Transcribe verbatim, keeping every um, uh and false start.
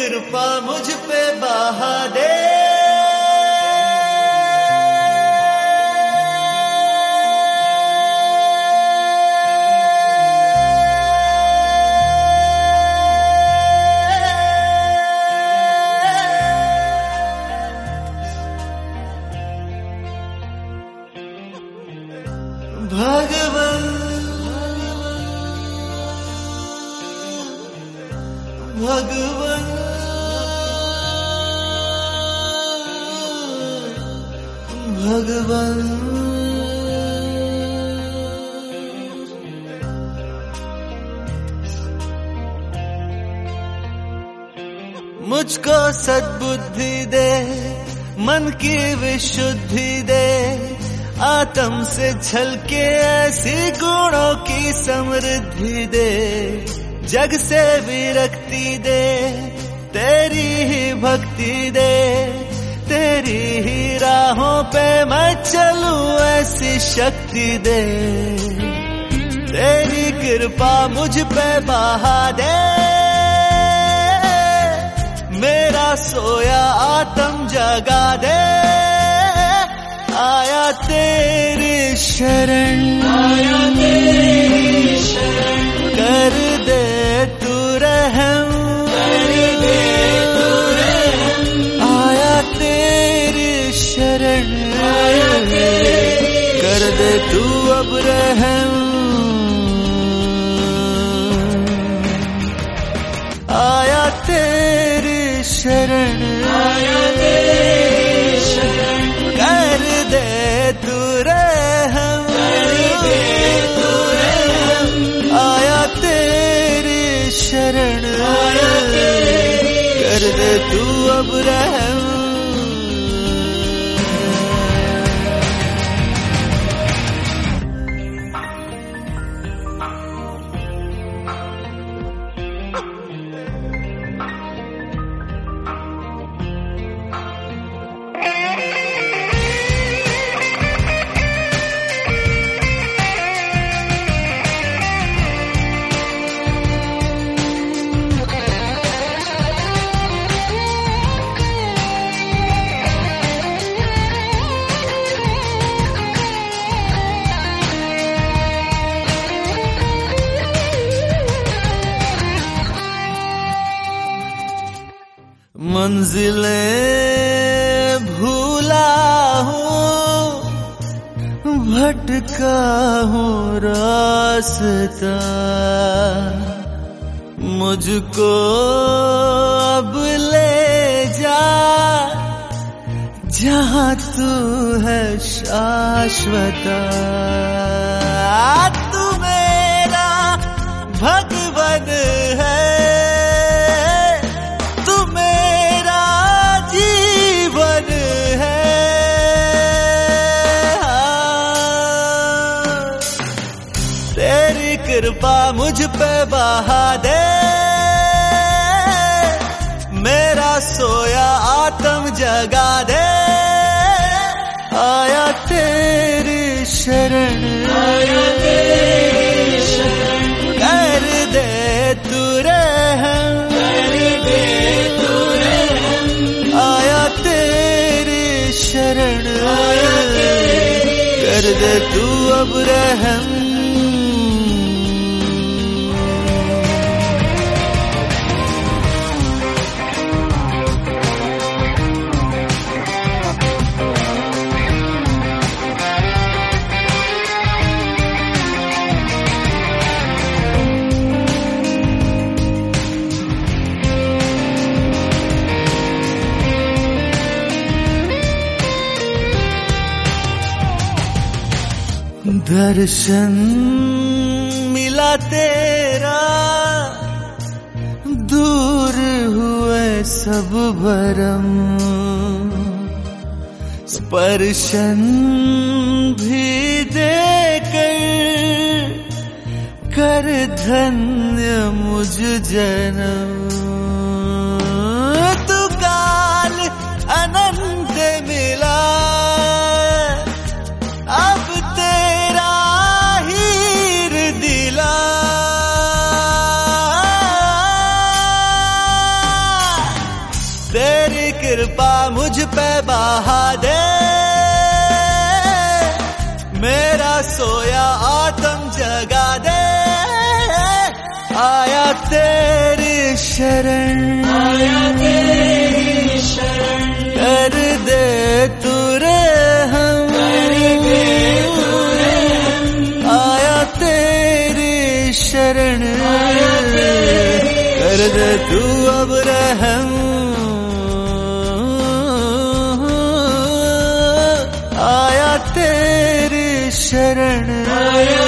कृपा मुझ पे बहा दे। भगवान भगवान भगवान मुझको सद्बुद्धि दे, मन की विशुद्धि दे, आत्म से झलके ऐसी गुणों की समृद्धि दे, जग से विरक्ति दे, तेरी ही भक्ति दे, तेरी ही राहों पे मैं चलूं ऐसी शक्ति दे, तेरी कृपा मुझ पे बहा दे। मेरा सोया आत्म जगा दे, आया तेरी शरण, आया तेरी शरण, कर दे तू रहम, कर दे तू रहम, आया तेरी शरण, आया तेरी कर दे तू अब रहम, आया तेरी शरण, आया तेरी शरण, कर दे तू रहम, कर दे तू रहम, आया तेरी शरण, आया तेरी कर दे तू अब रहम। मंजिलें भूला हूँ, भटका हूँ रास्ता, मुझको अब ले जा जहाँ तू है शाश्वता। तू मेरा भगवान है, कृपा मुझ पे बहा दे, मेरा सोया आत्म जगा दे, आया तेरी शरण, आया तेरी शरण, कर दे तू रहम, कर दे तू रहम, आया तेरी शरण, आया तेरी कर दे तू अब रहम। दर्शन मिला तेरा, दूर हुए सब भरम, स्पर्शन भी देकर कर धन्य मुझ जन्म। तू काल अनंत मिला, अब तेरा हीर दिला, तेरी कृपा मुझ पे बहा दे, मेरा सोया आत्म जगा दे। आया तेरी शरण, आया तेरी शरण, कर दे तू रहम, कर दे तू रहम। आया तेरी शरण, आया तेरी कर दे तू अब रहम। आया तेरी शरण, आया